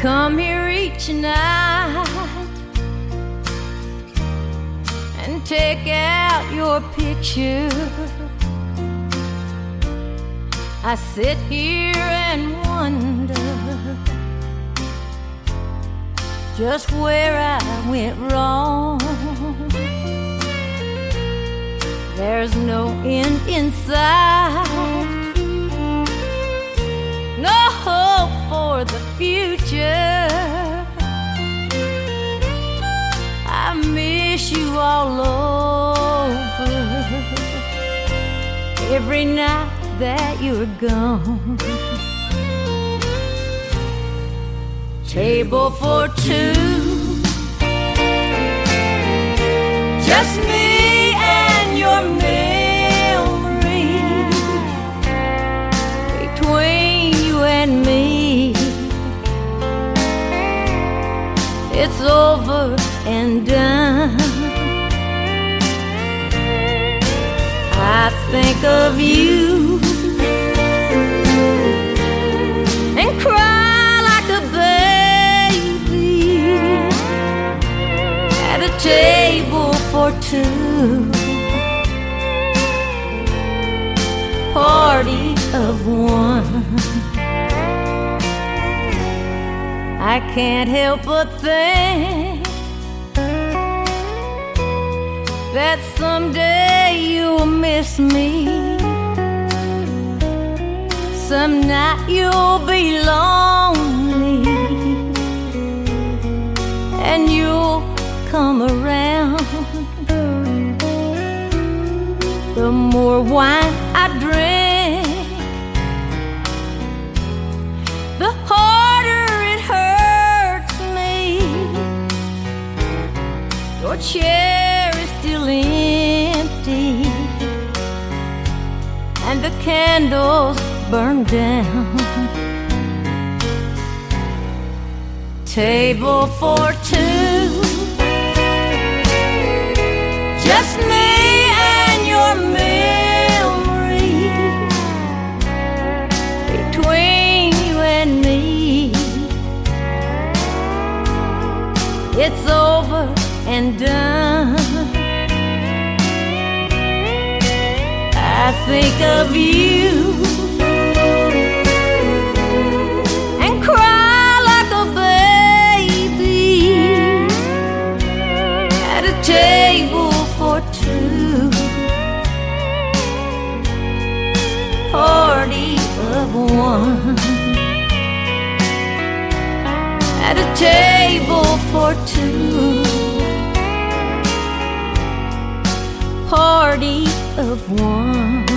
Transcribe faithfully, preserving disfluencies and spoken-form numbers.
come here each night and take out your picture. I sit here and wonder just where I went wrong. There's no end in sight, no hope for the future. I miss you all over every night that you're gone. Table for two, just me and your memory. Between you and me, it's over and done. I think of you and cry like a baby at a table for two, party of one. I can't help but think that someday you'll miss me. Some night you'll be lonely and you'll come around. The more wine I drink, the harder it hurts me. Your chair is still empty and the candles burn down. Table for two, just me and your memory. Between you and me, it's over and done. I think of you and cry like a baby at a table for two, party of one. At a table for two, party of one.